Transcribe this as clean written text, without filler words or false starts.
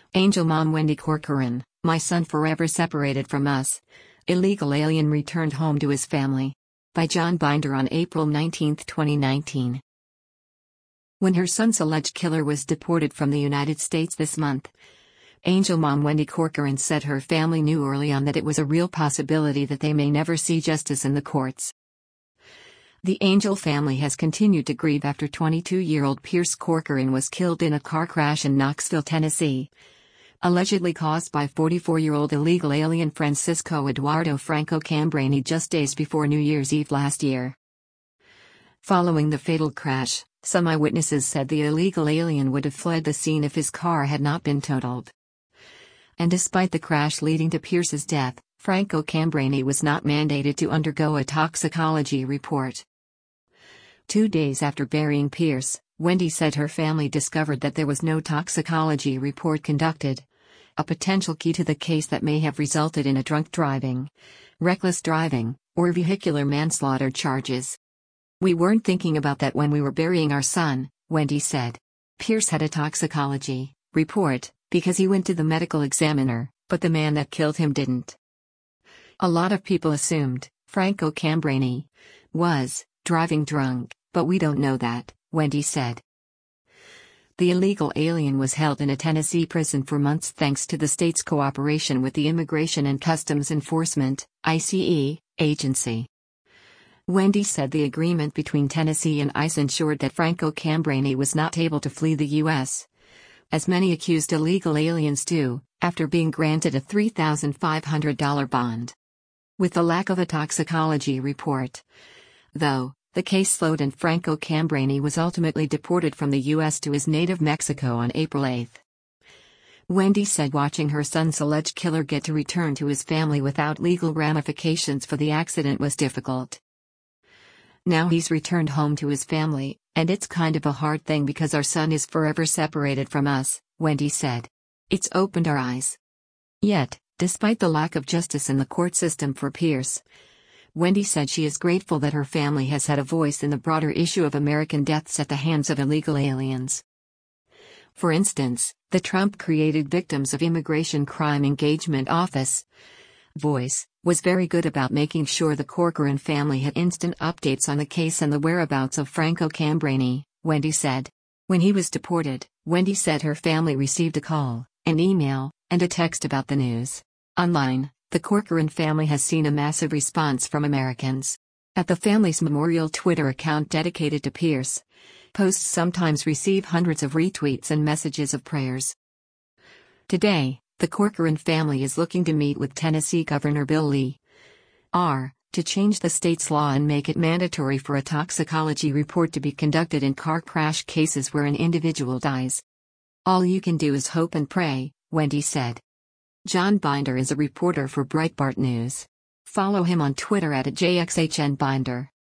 Angel Mom Wendy Corcoran, my son forever separated from us. Illegal alien returned home to his family. By John Binder on April 19, 2019. When her son's alleged killer was deported from the United States this month, Angel Mom Wendy Corcoran said her family knew early on that it was a real possibility that they may never see justice in the courts. The Angel family has continued to grieve after 22-year-old Pierce Corcoran was killed in a car crash in Knoxville, Tennessee, allegedly caused by 44-year-old illegal alien Francisco Eduardo Franco Cambrini just days before New Year's Eve last year. Following the fatal crash, some eyewitnesses said the illegal alien would have fled the scene if his car had not been totaled. And despite the crash leading to Pierce's death, Franco Cambrini was not mandated to undergo a toxicology report. 2 days after burying Pierce, Wendy said her family discovered that there was no toxicology report conducted, a potential key to the case that may have resulted in a drunk driving, reckless driving, or vehicular manslaughter charges. "We weren't thinking about that when we were burying our son," Wendy said. Pierce had a toxicology report because he went to the medical examiner, but the man that killed him didn't. "A lot of people assumed Franco Cambrini was driving drunk, but we don't know that," Wendy said. The illegal alien was held in a Tennessee prison for months thanks to the state's cooperation with the Immigration and Customs Enforcement (ICE) agency. Wendy said the agreement between Tennessee and ICE ensured that Franco Cambrini was not able to flee the U.S., as many accused illegal aliens do, after being granted a $3,500 bond. With the lack of a toxicology report, though, the case slowed and Franco Cambrini was ultimately deported from the U.S. to his native Mexico on April 8. Wendy said watching her son's alleged killer get to return to his family without legal ramifications for the accident was difficult. "Now he's returned home to his family, and it's kind of a hard thing because our son is forever separated from us," Wendy said. "It's opened our eyes." Yet, despite the lack of justice in the court system for Pierce, Wendy said she is grateful that her family has had a voice in the broader issue of American deaths at the hands of illegal aliens. For instance, the Trump-created Victims of Immigration Crime Engagement Office, VOICE, was very good about making sure the Corcoran family had instant updates on the case and the whereabouts of Franco Cambrini, Wendy said. When he was deported, Wendy said her family received a call, an email, and a text about the news. Online, the Corcoran family has seen a massive response from Americans. At the family's memorial Twitter account dedicated to Pierce, posts sometimes receive hundreds of retweets and messages of prayers. Today, the Corcoran family is looking to meet with Tennessee Governor Bill Lee to change the state's law and make it mandatory for a toxicology report to be conducted in car crash cases where an individual dies. "All you can do is hope and pray," Wendy said. John Binder is a reporter for Breitbart News. Follow him on Twitter @JXHNBinder.